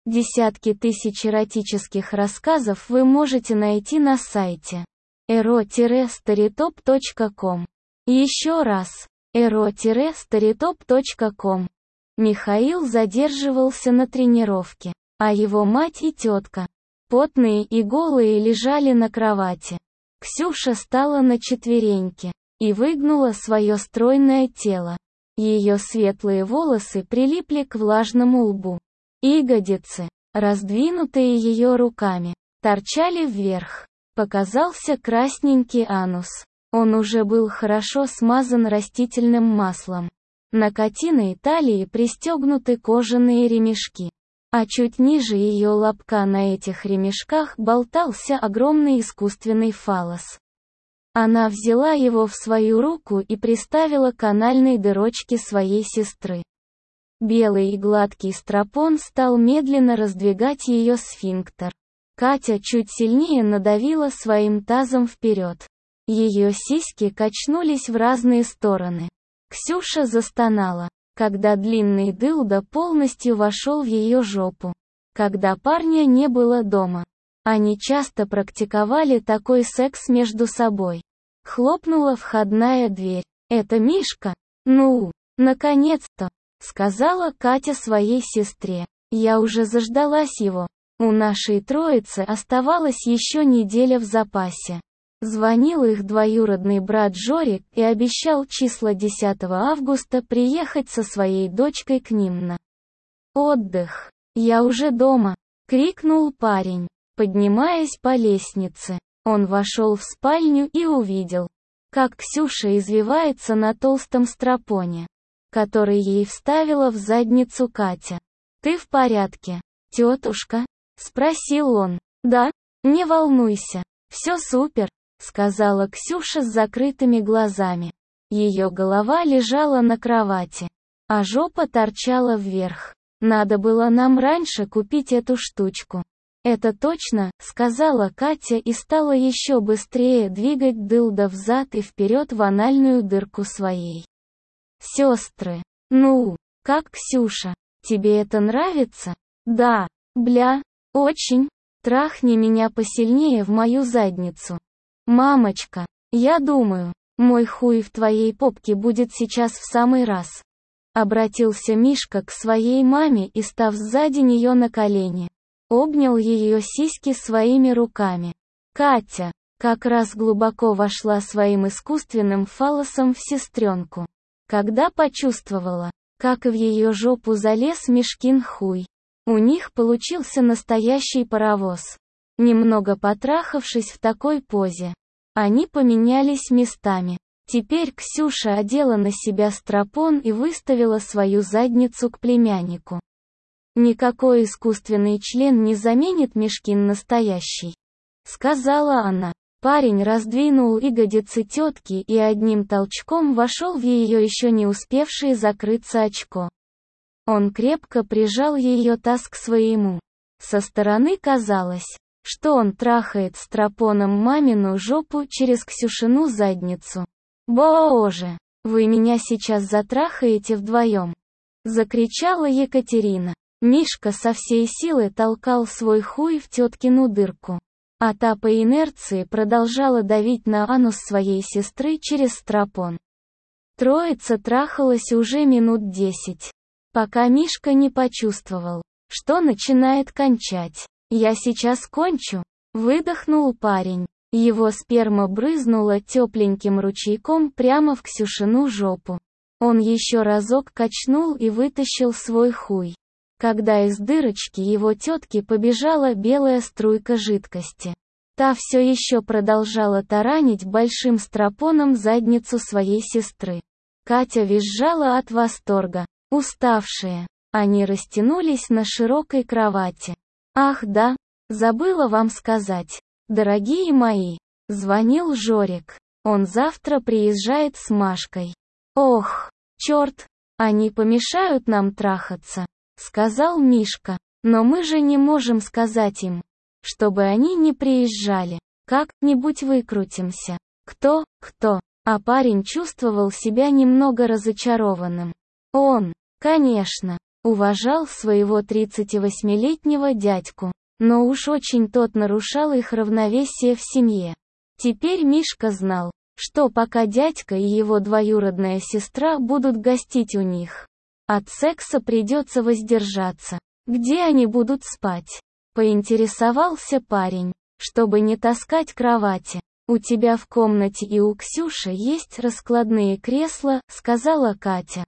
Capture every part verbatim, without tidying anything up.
Десятки тысяч эротических рассказов вы можете найти на сайте эро старитоп точка ком. Еще раз, эро старитоп точка ком. Михаил задерживался на тренировке, а его мать и тетка, потные и голые, лежали на кровати. Ксюша стала на четвереньки и выгнула свое стройное тело. Ее светлые волосы прилипли к влажному лбу. Ягодицы, раздвинутые ее руками, торчали вверх. Показался красненький анус. Он уже был хорошо смазан растительным маслом. На Катиной талии пристегнуты кожаные ремешки. А чуть ниже ее лобка на этих ремешках болтался огромный искусственный фаллос. Она взяла его в свою руку и приставила к анальной дырочке своей сестры. Белый и гладкий стропон стал медленно раздвигать ее сфинктер. Катя чуть сильнее надавила своим тазом вперед. Ее сиськи качнулись в разные стороны. Ксюша застонала, когда длинный дылдо полностью вошел в ее жопу. Когда парня не было дома. Они часто практиковали такой секс между собой. Хлопнула входная дверь. «Это Мишка? Ну, наконец-то!» — сказала Катя своей сестре. «Я уже заждалась его. У нашей троицы оставалась еще неделя в запасе». Звонил их двоюродный брат Жорик и обещал числа десятого августа приехать со своей дочкой к ним на отдых. «Я уже дома!» — крикнул парень, поднимаясь по лестнице. Он вошел в спальню и увидел, как Ксюша извивается на толстом стропоне, который ей вставила в задницу Катя. «Ты в порядке, тетушка?» — спросил он. «Да, не волнуйся, все супер», — сказала Ксюша с закрытыми глазами. Ее голова лежала на кровати, а жопа торчала вверх. «Надо было нам раньше купить эту штучку». «Это точно», — сказала Катя и стала еще быстрее двигать дылдо взад и вперед в анальную дырку своей сестры. «Ну, как, Ксюша? Тебе это нравится?» «Да, бля, очень. Трахни меня посильнее в мою задницу. Мамочка, я думаю, мой хуй в твоей попке будет сейчас в самый раз». Обратился Мишка к своей маме и, став сзади нее на колени, обнял ее сиськи своими руками. Катя как раз глубоко вошла своим искусственным фаллосом в сестренку, когда почувствовала, как в ее жопу залез Мишкин хуй. У них получился настоящий паровоз. Немного потрахавшись в такой позе, они поменялись местами. Теперь Ксюша одела на себя стропон и выставила свою задницу к племяннику. «Никакой искусственный член не заменит Мишкин настоящий», — сказала она. Парень раздвинул ягодицы тетки и одним толчком вошел в ее еще не успевшее закрыться очко. Он крепко прижал ее таз к своему. Со стороны казалось, что он трахает стропоном мамину жопу через Ксюшину задницу. «Боже, вы меня сейчас затрахаете вдвоем!» — закричала Екатерина. Мишка со всей силы толкал свой хуй в теткину дырку, а та по инерции продолжала давить на анус своей сестры через стропон. Троица трахалась уже минут десять, пока Мишка не почувствовал, что начинает кончать. «Я сейчас кончу», — выдохнул парень. Его сперма брызнула тепленьким ручейком прямо в Ксюшину жопу. Он еще разок качнул и вытащил свой хуй, когда из дырочки его тетки побежала белая струйка жидкости. Та все еще продолжала таранить большим стропоном задницу своей сестры. Катя визжала от восторга. Уставшие, они растянулись на широкой кровати. «Ах да, забыла вам сказать, дорогие мои, звонил Жорик. Он завтра приезжает с Машкой». «Ох, черт, они помешают нам трахаться», — сказал Мишка. «Но мы же не можем сказать им, чтобы они не приезжали. Как-нибудь выкрутимся». Кто, кто? А парень чувствовал себя немного разочарованным. Он, конечно, уважал своего тридцативосьмилетнего дядьку, но уж очень тот нарушал их равновесие в семье. Теперь Мишка знал, что пока дядька и его двоюродная сестра будут гостить у них, от секса придется воздержаться. Где они будут спать? Поинтересовался парень, чтобы не таскать кровати. У тебя в комнате и у Ксюши есть раскладные кресла, сказала Катя.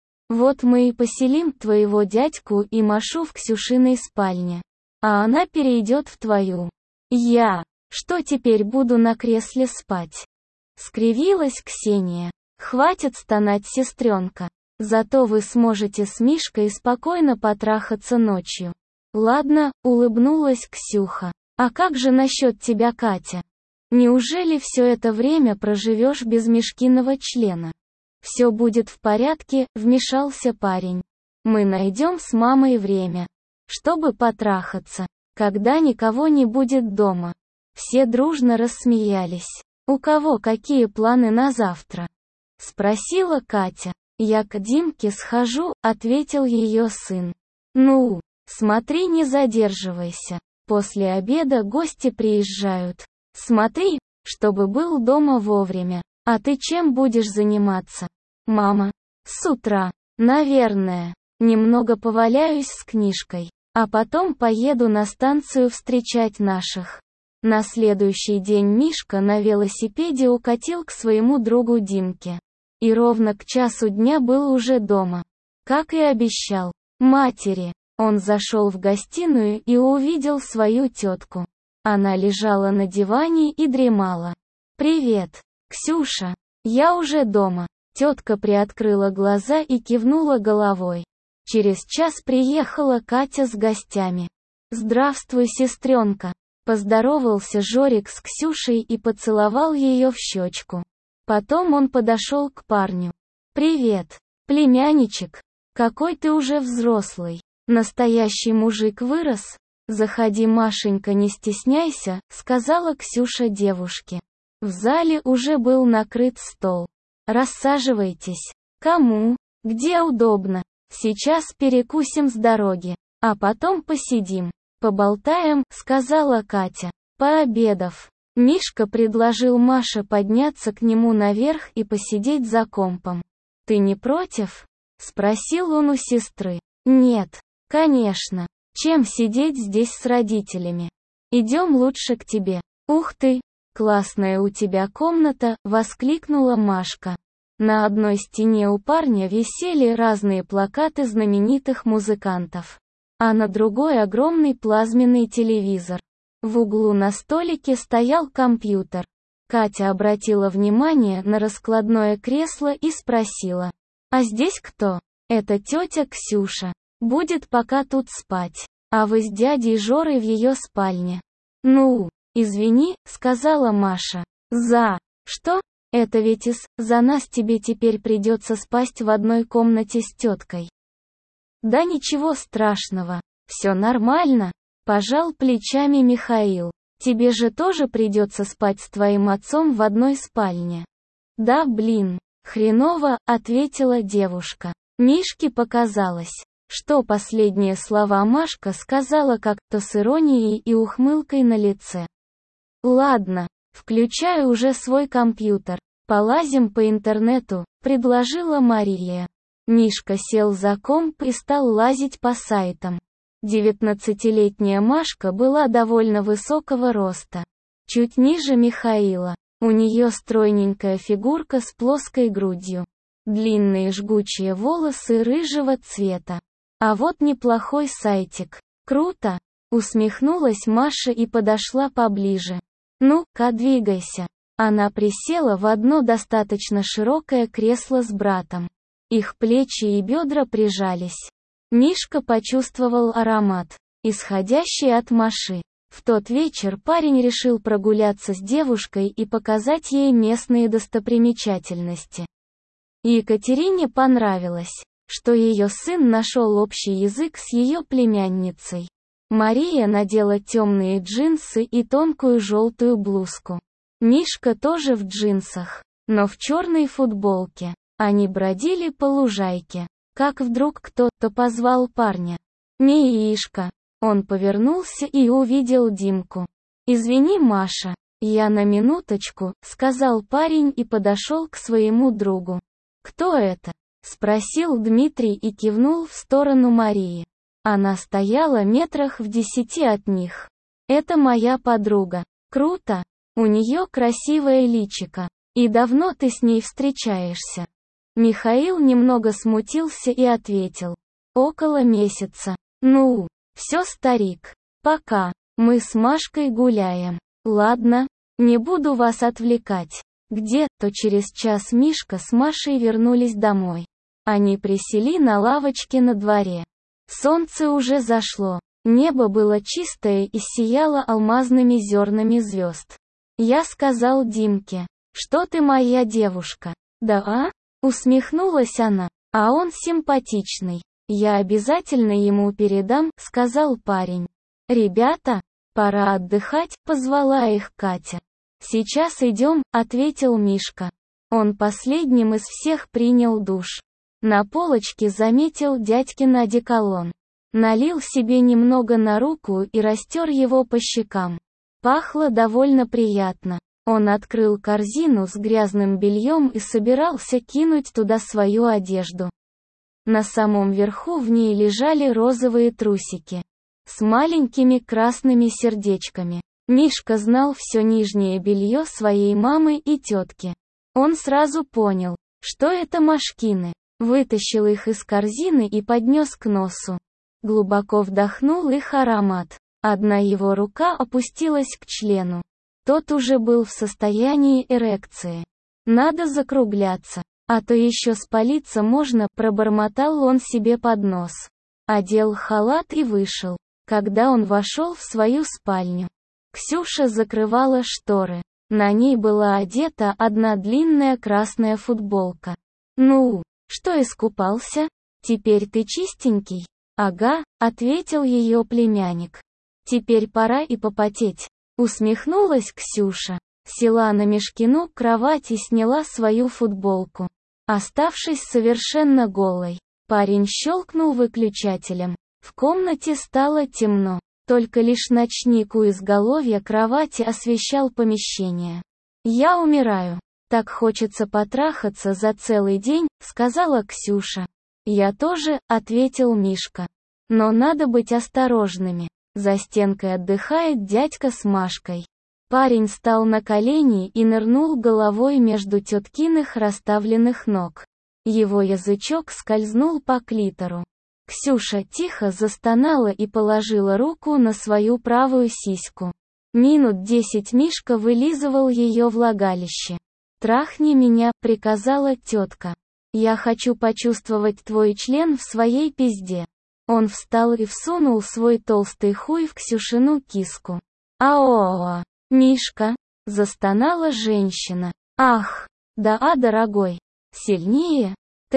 Вот мы и поселим твоего дядьку и Машу в Ксюшиной спальне, а она перейдет в твою. Я, что теперь буду на кресле спать? Скривилась Ксения. Хватит стонать, сестренка. Зато вы сможете с Мишкой спокойно потрахаться ночью. Ладно, улыбнулась Ксюха. А как же насчет тебя, Катя? Неужели все это время проживешь без Мишкиного члена? Все будет в порядке, вмешался парень. Мы найдем с мамой время, чтобы потрахаться, когда никого не будет дома. Все дружно рассмеялись. У кого какие планы на завтра? Спросила Катя. Я к Димке схожу, ответил ее сын. Ну, смотри, не задерживайся. После обеда гости приезжают. Смотри, чтобы был дома вовремя. А ты чем будешь заниматься? Мама. С утра. Наверное. Немного поваляюсь с книжкой. А потом поеду на станцию встречать наших. На следующий день Мишка на велосипеде укатил к своему другу Димке. И ровно к часу дня был уже дома. Как и обещал матери, он зашел в гостиную и увидел свою тетку. Она лежала на диване и дремала. «Привет, Ксюша, я уже дома». Тетка приоткрыла глаза и кивнула головой. Через час приехала Катя с гостями. «Здравствуй, сестренка», — поздоровался Жорик с Ксюшей и поцеловал ее в щечку. Потом он подошел к парню. «Привет, племянничек. Какой ты уже взрослый. Настоящий мужик вырос. Заходи, Машенька, не стесняйся», — сказала Ксюша девушке. В зале уже был накрыт стол. «Рассаживайтесь. Кому? Где удобно. Сейчас перекусим с дороги, а потом посидим, поболтаем», — сказала Катя. Пообедав, Мишка предложил Маше подняться к нему наверх и посидеть за компом. «Ты не против?» — спросил он у сестры. «Нет, конечно. Чем сидеть здесь с родителями? Идем лучше к тебе». «Ух ты, классная у тебя комната», — воскликнула Машка. На одной стене у парня висели разные плакаты знаменитых музыкантов, а на другой огромный плазменный телевизор. В углу на столике стоял компьютер. Катя обратила внимание на раскладное кресло и спросила. «А здесь кто?» «Это тетя Ксюша. Будет пока тут спать. А вы с дядей Жорой в ее спальне». «Ну, извини», — сказала Маша. «За что? Это ведь из-за нас тебе теперь придется спать в одной комнате с теткой». «Да ничего страшного. Все нормально», — пожал плечами Михаил. «Тебе же тоже придется спать с твоим отцом в одной спальне». «Да блин, хреново», — ответила девушка. Мишке показалось, что последние слова Машка сказала как-то с иронией и ухмылкой на лице. «Ладно, включаю уже свой компьютер. Полазим по интернету», — предложила Мария. Мишка сел за комп и стал лазить по сайтам. Девятнадцатилетняя Машка была довольно высокого роста. Чуть ниже Михаила. У нее стройненькая фигурка с плоской грудью. Длинные жгучие волосы рыжего цвета. А вот неплохой сайтик. «Круто!» — усмехнулась Маша и подошла поближе. «Ну-ка, двигайся». Она присела в одно достаточно широкое кресло с братом. Их плечи и бедра прижались. Мишка почувствовал аромат, исходящий от Маши. В тот вечер парень решил прогуляться с девушкой и показать ей местные достопримечательности. Екатерине понравилось, что ее сын нашел общий язык с ее племянницей. Мария надела темные джинсы и тонкую желтую блузку. Мишка тоже в джинсах, но в черной футболке. Они бродили по лужайке. как вдруг кто-то позвал парня. «Мишка!» Он повернулся и увидел Димку. «Извини, Маша, я на минуточку», — сказал парень и подошел к своему другу. «Кто это?» — спросил Дмитрий и кивнул в сторону Марии. Она стояла метрах в десяти от них. «Это моя подруга. Круто. У нее красивое личико. И давно ты с ней встречаешься?» Михаил немного смутился и ответил. «Около месяца. Ну, все, старик. Пока. Мы с Машкой гуляем. Ладно, не буду вас отвлекать». Где-то через час Мишка с Машей вернулись домой. Они присели на лавочке на дворе. Солнце уже зашло. Небо было чистое и сияло алмазными зернами звезд. Я сказал Димке, что ты моя девушка. Да, а? Усмехнулась она. А он симпатичный. Я обязательно ему передам, сказал парень. Ребята, пора отдыхать, позвала их Катя. Сейчас идем, ответил Мишка. Он последним из всех принял душ. На полочке заметил дядькин одеколон. Налил себе немного на руку и растер его по щекам. Пахло довольно приятно. Он открыл корзину с грязным бельем и собирался кинуть туда свою одежду. На самом верху в ней лежали розовые трусики. С маленькими красными сердечками. Мишка знал все нижнее белье своей мамы и тетки. Он сразу понял, что это Машкины. Вытащил их из корзины и поднес к носу. Глубоко вдохнул их аромат. Одна его рука опустилась к члену. Тот уже был в состоянии эрекции. Надо закругляться, а то еще спалиться можно, пробормотал он себе под нос. Одел халат и вышел. Когда он вошел в свою спальню, Ксюша закрывала шторы. На ней была одета одна длинная красная футболка. «Ну, что, искупался? Теперь ты чистенький?» «Ага», — ответил ее племянник. «Теперь пора и попотеть», — усмехнулась Ксюша. Села на Мишкину кровать и сняла свою футболку. Оставшись совершенно голой, парень щелкнул выключателем. В комнате стало темно. Только лишь ночник у изголовья кровати освещал помещение. «Я умираю. Так хочется потрахаться за целый день», — сказала Ксюша. «Я тоже», — ответил Мишка. «Но надо быть осторожными. За стенкой отдыхает дядька с Машкой». Парень встал на колени и нырнул головой между теткиных расставленных ног. Его язычок скользнул по клитору. Ксюша тихо застонала и положила руку на свою правую сиську. Минут десять Мишка вылизывал ее влагалище. «Трахни меня», — приказала тетка. «Я хочу почувствовать твой член в своей пизде». Он встал и всунул свой толстый хуй в Ксюшину киску. «Ао-о-о, Мишка!» — застонала женщина. «Ах, да, а, дорогой! Сильнее!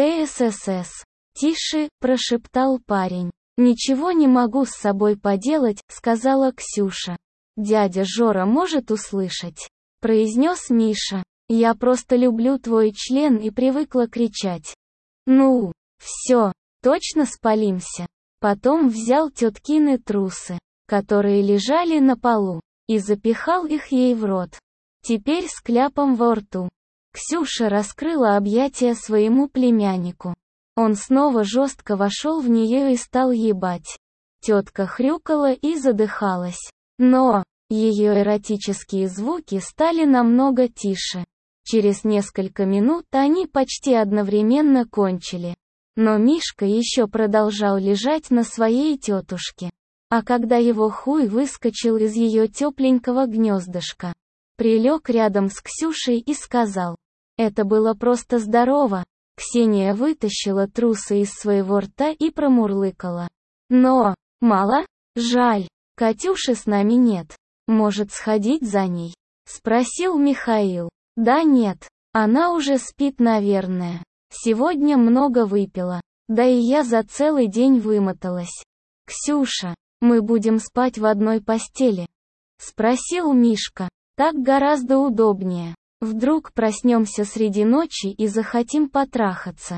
ТССС!» «Тише!» — прошептал парень. «Ничего не могу с собой поделать», — сказала Ксюша. «Дядя Жора может услышать», — произнес Миша. «Я просто люблю твой член и привыкла кричать». «Ну, все, точно спалимся». Потом взял теткины трусы, которые лежали на полу, и запихал их ей в рот. Теперь с кляпом во рту. Ксюша раскрыла объятия своему племяннику. Он снова жестко вошел в нее и стал ебать. Тетка хрюкала и задыхалась. Но ее эротические звуки стали намного тише. Через несколько минут они почти одновременно кончили. Но Мишка еще продолжал лежать на своей тетушке. А когда его хуй выскочил из ее тепленького гнездышка, прилег рядом с Ксюшей и сказал: «Это было просто здорово». Ксения вытащила трусы из своего рта и промурлыкала: «Но, мало? Жаль, Катюши с нами нет. Может, сходить за ней?» — спросил Михаил. «Да нет, она уже спит, наверное. Сегодня много выпила. Да и я за целый день вымоталась». «Ксюша, мы будем спать в одной постели?» — спросил Мишка. «Так гораздо удобнее. Вдруг проснемся среди ночи и захотим потрахаться».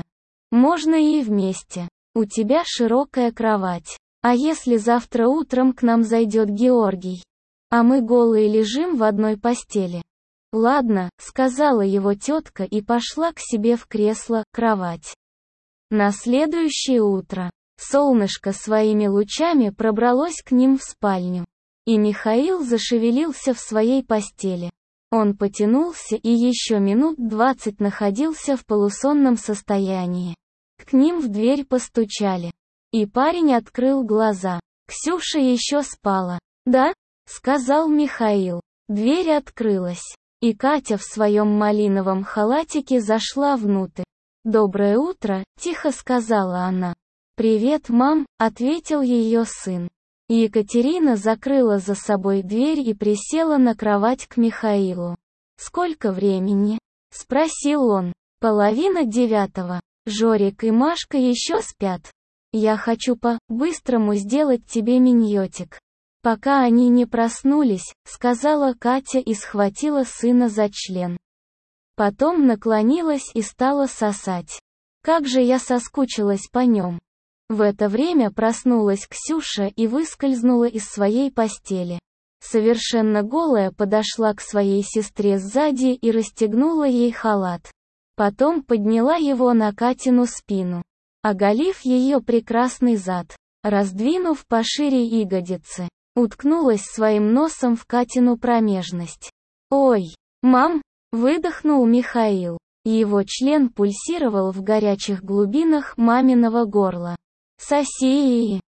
Можно и вместе. У тебя широкая кровать. А если завтра утром к нам зайдет Георгий? А мы голые лежим в одной постели. Ладно, сказала его тетка и пошла к себе в кресло, кровать. На следующее утро солнышко своими лучами пробралось к ним в спальню. И Михаил зашевелился в своей постели. Он потянулся и еще минут двадцать находился в полусонном состоянии. К ним в дверь постучали. И парень открыл глаза. Ксюша еще спала. «Да?» — сказал Михаил. Дверь открылась. И Катя в своем малиновом халатике зашла внутрь. «Доброе утро», — тихо сказала она. «Привет, мам», — ответил ее сын. Екатерина закрыла за собой дверь и присела на кровать к Михаилу. «Сколько времени?» — спросил он. «Половина девятого. Жорик и Машка еще спят. Я хочу по-быстрому сделать тебе миньотик. Пока они не проснулись», — сказала Катя и схватила сына за член. Потом наклонилась и стала сосать. «Как же я соскучилась по нем». В это время проснулась Ксюша и выскользнула из своей постели. Совершенно голая подошла к своей сестре сзади и расстегнула ей халат. Потом подняла его на Катину спину, оголив ее прекрасный зад, раздвинув пошире ягодицы, уткнулась своим носом в Катину промежность. «Ой, мам!» — выдохнул Михаил. Его член пульсировал в горячих глубинах маминого горла. «Соси,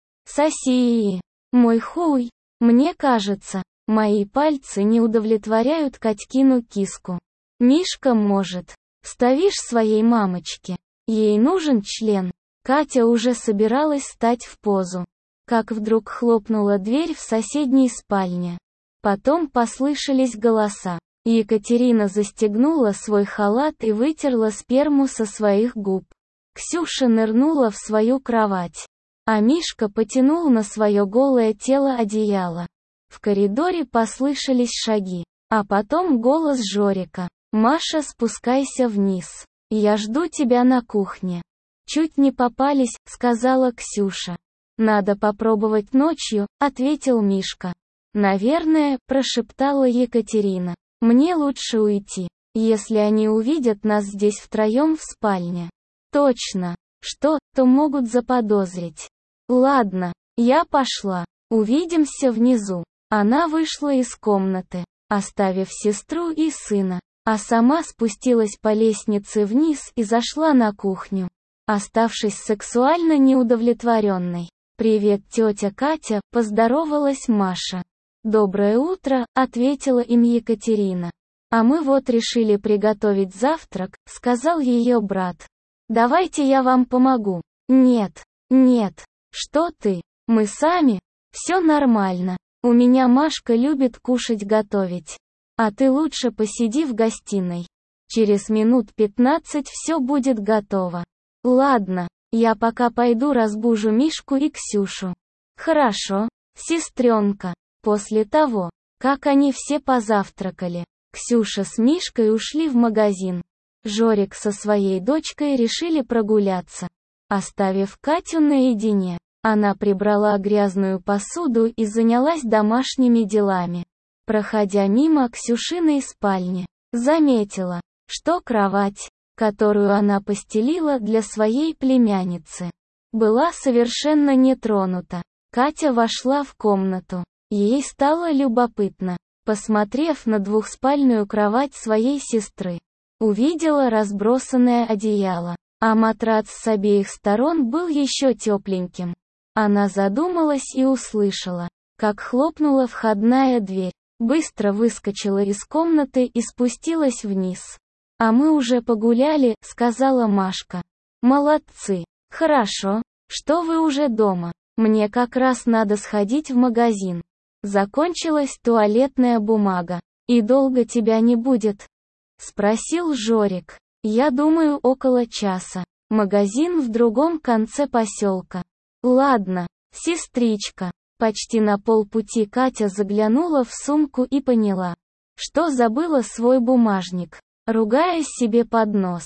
соси, мой хуй, мне кажется, мои пальцы не удовлетворяют Катькину киску. Мишка может. Вставишь своей мамочке. Ей нужен член». Катя уже собиралась стать в позу, как вдруг хлопнула дверь в соседней спальне. Потом послышались голоса. Екатерина застегнула свой халат и вытерла сперму со своих губ. Ксюша нырнула в свою кровать, а Мишка потянул на свое голое тело одеяло. В коридоре послышались шаги, а потом голос Жорика. «Маша, спускайся вниз. Я жду тебя на кухне». «Чуть не попались», — сказала Ксюша. «Надо попробовать ночью», — ответил Мишка. «Наверное», — прошептала Екатерина. «Мне лучше уйти, если они увидят нас здесь втроем в спальне». «Точно. Что-то могут заподозрить». «Ладно, я пошла. Увидимся внизу». Она вышла из комнаты, оставив сестру и сына, а сама спустилась по лестнице вниз и зашла на кухню, оставшись сексуально неудовлетворенной. «Привет, тетя Катя», — поздоровалась Маша. «Доброе утро», — ответила им Екатерина. «А мы вот решили приготовить завтрак», — сказал ее брат. «Давайте я вам помогу». «Нет, нет, что ты, мы сами, все нормально, у меня Машка любит кушать готовить. А ты лучше посиди в гостиной. Через минут пятнадцать все будет готово». «Ладно, я пока пойду разбужу Мишку и Ксюшу». «Хорошо, сестренка». После того, как они все позавтракали, Ксюша с Мишкой ушли в магазин. Жорик со своей дочкой решили прогуляться. Оставив Катю наедине, она прибрала грязную посуду и занялась домашними делами. Проходя мимо Ксюшиной спальни, заметила, что кровать, которую она постелила для своей племянницы, была совершенно не тронута. Катя вошла в комнату. Ей стало любопытно, посмотрев на двухспальную кровать своей сестры. Увидела разбросанное одеяло, а матрац с обеих сторон был еще тепленьким. Она задумалась и услышала, как хлопнула входная дверь. Быстро выскочила из комнаты и спустилась вниз. «А мы уже погуляли», — сказала Машка. «Молодцы. Хорошо, что вы уже дома. Мне как раз надо сходить в магазин. Закончилась туалетная бумага. И долго тебя не будет?» — спросил Жорик. «Я думаю, около часа. Магазин в другом конце поселка». «Ладно, сестричка». Почти на полпути Катя заглянула в сумку и поняла, что забыла свой бумажник. Ругаясь себе под нос,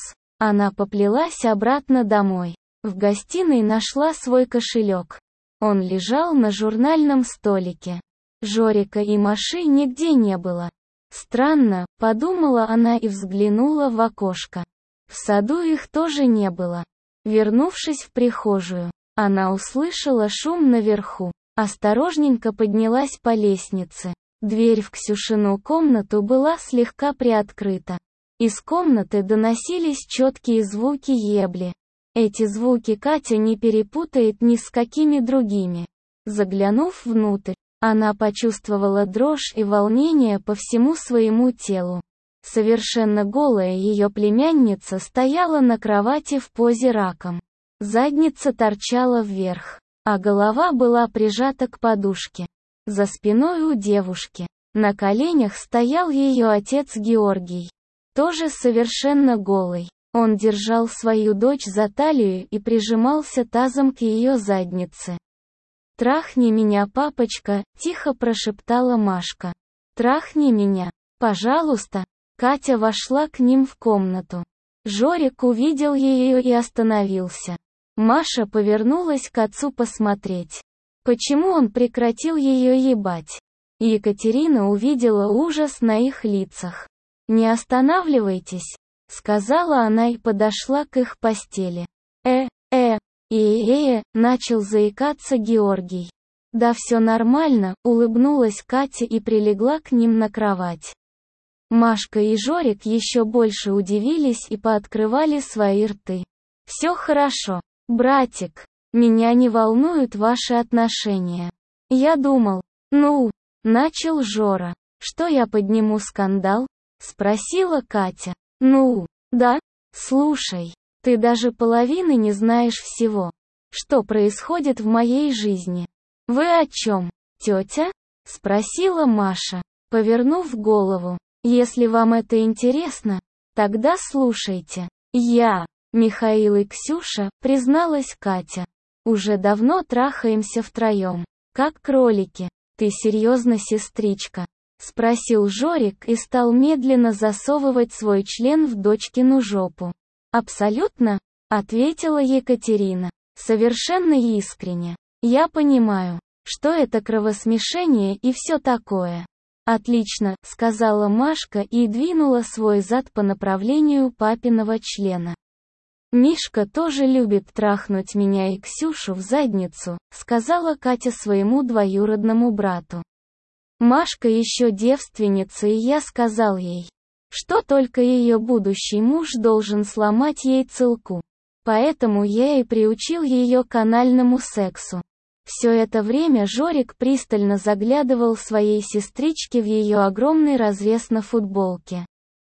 Она поплелась обратно домой. В гостиной нашла свой кошелек. Он лежал на журнальном столике. Жорика и Маши нигде не было. Странно, подумала она и взглянула в окошко. В саду их тоже не было. Вернувшись в прихожую, она услышала шум наверху. Осторожненько поднялась по лестнице. Дверь в Ксюшину комнату была слегка приоткрыта. Из комнаты доносились четкие звуки ебли. Эти звуки Катя не перепутает ни с какими другими. Заглянув внутрь, она почувствовала дрожь и волнение по всему своему телу. Совершенно голая ее племянница стояла на кровати в позе раком. Задница торчала вверх, а голова была прижата к подушке. За спиной у девушки, на коленях стоял ее отец Георгий. Тоже совершенно голый. Он держал свою дочь за талию и прижимался тазом к ее заднице. «Трахни меня, папочка», — тихо прошептала Машка. «Трахни меня, пожалуйста». Катя вошла к ним в комнату. Жорик увидел ее и остановился. Маша повернулась к отцу посмотреть. Почему он прекратил ее ебать? Екатерина увидела ужас на их лицах. «Не останавливайтесь», — сказала она и подошла к их постели. «Э, э, э-э-э», — начал заикаться Георгий. «Да все нормально», — улыбнулась Катя и прилегла к ним на кровать. Машка и Жорик еще больше удивились и пооткрывали свои рты. «Все хорошо, братик, меня не волнуют ваши отношения. Я думал, ну...» — начал Жора. «Что я подниму скандал?» — спросила Катя. «Ну, да? Слушай, ты даже половины не знаешь всего, что происходит в моей жизни». «Вы о чем, тетя?» — спросила Маша, повернув голову. «Если вам это интересно, тогда слушайте. Я, Михаил и Ксюша», — призналась Катя. «Уже давно трахаемся втроем, как кролики». «Ты серьезно, сестричка?» — спросил Жорик и стал медленно засовывать свой член в дочкину жопу. «Абсолютно», — ответила Екатерина, совершенно искренне. «Я понимаю, что это кровосмешение и все такое». «Отлично», — сказала Машка и двинула свой зад по направлению папиного члена. «Мишка тоже любит трахнуть меня и Ксюшу в задницу», — сказала Катя своему двоюродному брату. «Машка еще девственница, и я сказал ей, что только ее будущий муж должен сломать ей целку. Поэтому я и приучил ее к анальному сексу». Все это время Жорик пристально заглядывал своей сестричке в ее огромный разрез на футболке,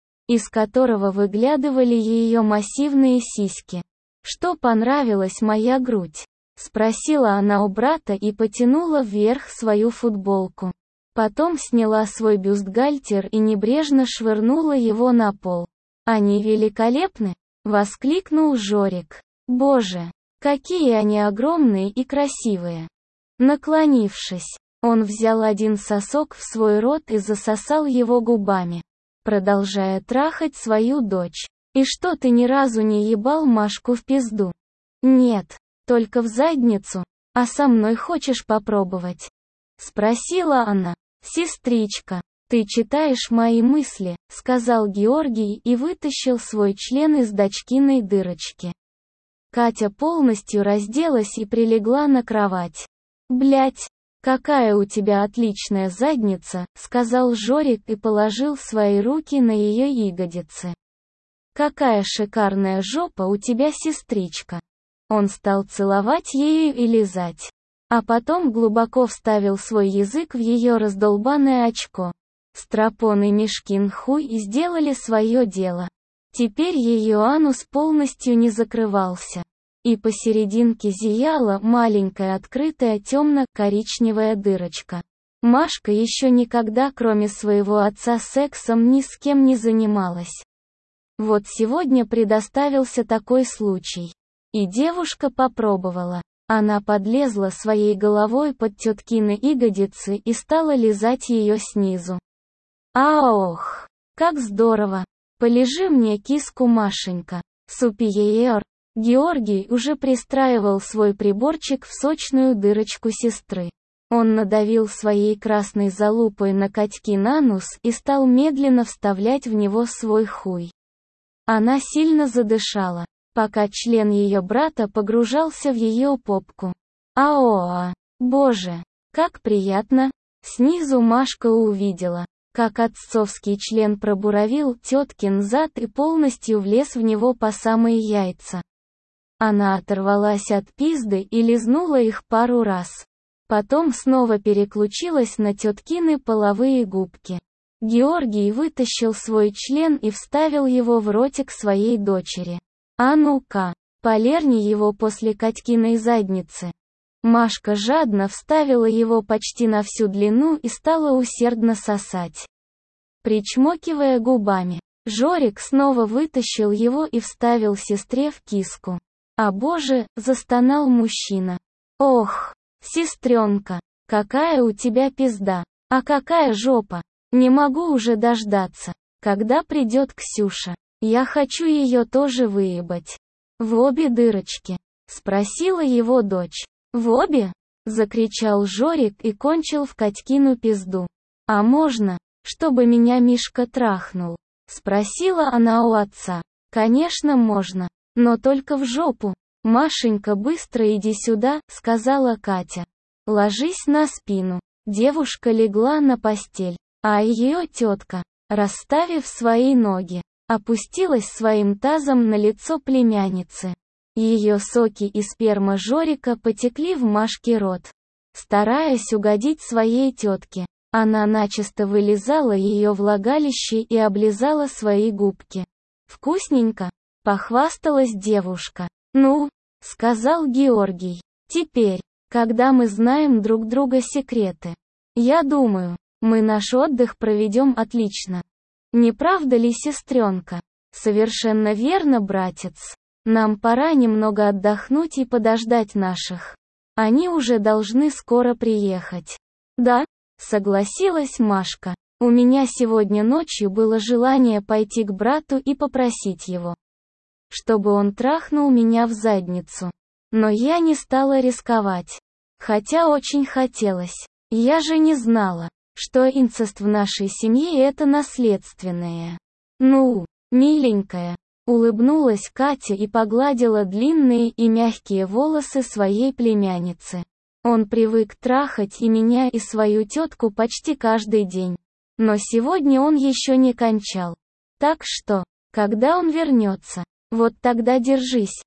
из которого выглядывали ее массивные сиськи. «Что понравилась моя грудь?» — спросила она у брата и потянула вверх свою футболку. Потом сняла свой бюстгальтер и небрежно швырнула его на пол. «Они великолепны!» — воскликнул Жорик. «Боже, какие они огромные и красивые!» Наклонившись, он взял один сосок в свой рот и засосал его губами, продолжая трахать свою дочь. «И что, ты ни разу не ебал Машку в пизду?» «Нет, только в задницу. А со мной хочешь попробовать?» — спросила она. «Сестричка, ты читаешь мои мысли», — сказал Георгий и вытащил свой член из дочкиной дырочки. Катя полностью разделась и прилегла на кровать. «Блядь, какая у тебя отличная задница», — сказал Жорик и положил свои руки на ее ягодицы. «Какая шикарная жопа у тебя, сестричка». Он стал целовать ею и лизать. А потом глубоко вставил свой язык в ее раздолбанное очко. Стропон и Мишкин хуй и сделали свое дело. Теперь ее анус полностью не закрывался. И посерединке зияла маленькая открытая темно-коричневая дырочка. Машка еще никогда кроме своего отца сексом ни с кем не занималась. Вот сегодня предоставился такой случай. И девушка попробовала. Она подлезла своей головой под теткины ягодицы и стала лизать ее снизу. «Аох, как здорово! Полежи мне киску, Машенька», Супиеер. Георгий уже пристраивал свой приборчик в сочную дырочку сестры. Он надавил своей красной залупой на Катькин анус и стал медленно вставлять в него свой хуй. Она сильно задышала, пока член ее брата погружался в ее попку. Аоа! Боже, как приятно! Снизу Машка увидела, как отцовский член пробуравил теткин зад и полностью влез в него по самые яйца. Она оторвалась от пизды и лизнула их пару раз. Потом снова переключилась на теткины половые губки. Георгий вытащил свой член и вставил его в ротик своей дочери. А ну-ка, полерни его после Катькиной задницы. Машка жадно вставила его почти на всю длину и стала усердно сосать. Причмокивая губами, Жорик снова вытащил его и вставил сестре в киску. «А боже!» — застонал мужчина. «Ох, сестренка, какая у тебя пизда, а какая жопа! Не могу уже дождаться, когда придет Ксюша. Я хочу ее тоже выебать. В обе дырочки?» — спросила его дочь. «В обе?» — закричал Жорик и кончил в Катькину пизду. «А можно, чтобы меня Мишка трахнул?» — спросила она у отца. «Конечно можно. Но только в жопу. Машенька, быстро иди сюда», — сказала Катя. «Ложись на спину». Девушка легла на постель, а ее тетка, расставив свои ноги, опустилась своим тазом на лицо племянницы. Ее соки и сперма Жорика потекли в Машке рот. Стараясь угодить своей тетке, она начисто вылизала ее влагалище и облизала свои губки. «Вкусненько», — похвасталась девушка. «Ну», — сказал Георгий, — «теперь, когда мы знаем друг друга секреты, я думаю, мы наш отдых проведем отлично. Не правда ли, сестренка?» «Совершенно верно, братец. Нам пора немного отдохнуть и подождать наших. Они уже должны скоро приехать». «Да», — согласилась Машка. «У меня сегодня ночью было желание пойти к брату и попросить его, чтобы он трахнул меня в задницу. Но я не стала рисковать. Хотя очень хотелось. Я же не знала, что инцест в нашей семье это наследственное». «Ну, миленькая», — улыбнулась Катя и погладила длинные и мягкие волосы своей племянницы. «Он привык трахать и меня, и свою тетку почти каждый день. Но сегодня он еще не кончал. Так что, когда он вернется, вот тогда держись.